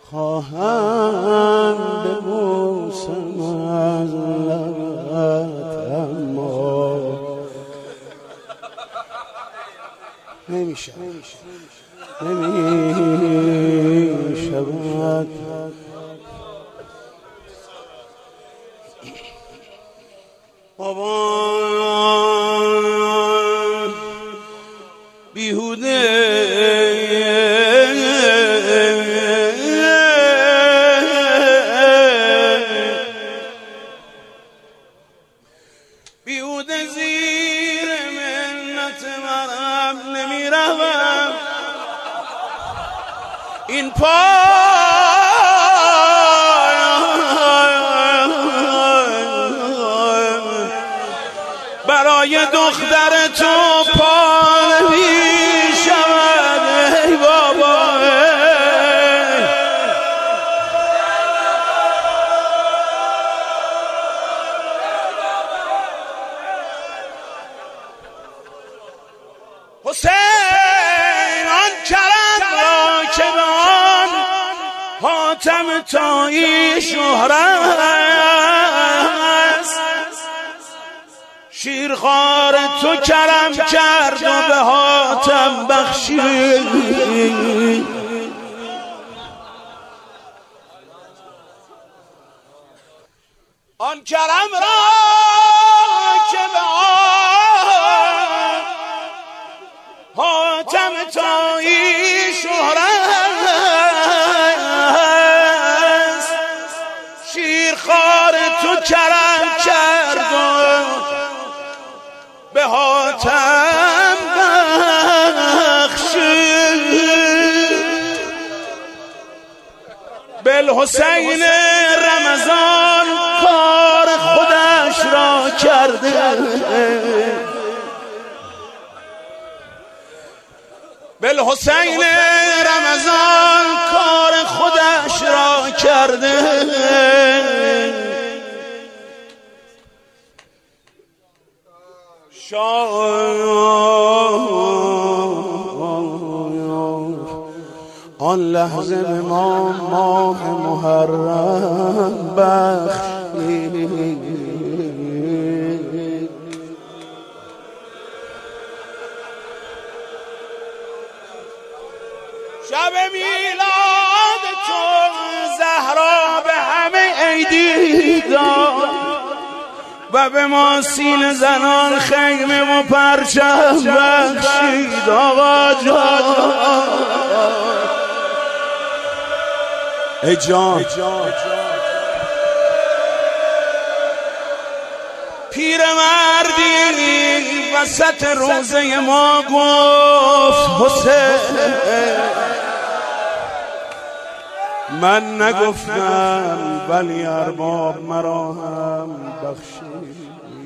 خواهم به موسم لبت، اما نمیشه بابا بیهوده زیر منت مرم نمیروم، این برای دختر تو پانوی شود. ای بابا حسین، آن کرم را که به آن حاتم طایی شهرت است، شیرخوار تو کرم کرد و به حاتم بخشید. آن کرم را که به آن حاتم طایی شهرت است، شیرخوار تو کرم کرد و به حاتم بخشید. بالحسین رمضان کار خودش را کرده، بالحسین رمضان کار خودش را کرده. آن لحظه به ما ماه محرم بخشید. شب میلاد تو زهرا به همه عیدی داد و به ما سینه زنان خیمه و پرچم بخشید. آقا جان ای جان، پیر مردی وسط روزه ما گفت حسین، من نگفتم ولی ارباب مرا هم بخشید.